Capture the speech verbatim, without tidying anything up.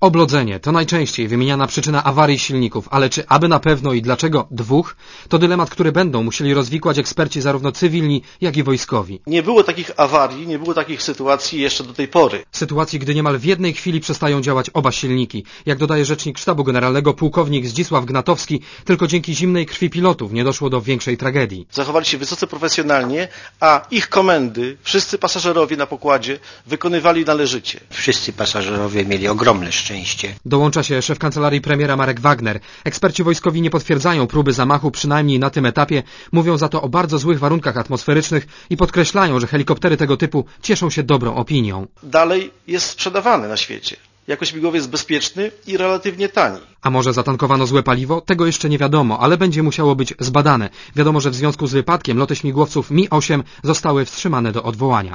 Oblodzenie to najczęściej wymieniana przyczyna awarii silników, ale czy aby na pewno i dlaczego dwóch? To dylemat, który będą musieli rozwikłać eksperci zarówno cywilni, jak i wojskowi. Nie było takich awarii, nie było takich sytuacji jeszcze do tej pory. Sytuacji, gdy niemal w jednej chwili przestają działać oba silniki. Jak dodaje rzecznik Sztabu Generalnego pułkownik Zdzisław Gnatowski, tylko dzięki zimnej krwi pilotów nie doszło do większej tragedii. Zachowali się wysoce profesjonalnie, a ich komendy, wszyscy pasażerowie na pokładzie wykonywali należycie. Wszyscy pasażerowie mieli ogromne szczęście. Dołącza się szef kancelarii premiera Marek Wagner. Eksperci wojskowi nie potwierdzają próby zamachu, przynajmniej na tym etapie. Mówią za to o bardzo złych warunkach atmosferycznych i podkreślają, że helikoptery tego typu cieszą się dobrą opinią. Dalej jest sprzedawany na świecie. Jako śmigłowiec bezpieczny i relatywnie tani. A może zatankowano złe paliwo? Tego jeszcze nie wiadomo, ale będzie musiało być zbadane. Wiadomo, że w związku z wypadkiem loty śmigłowców Mi osiem zostały wstrzymane do odwołania.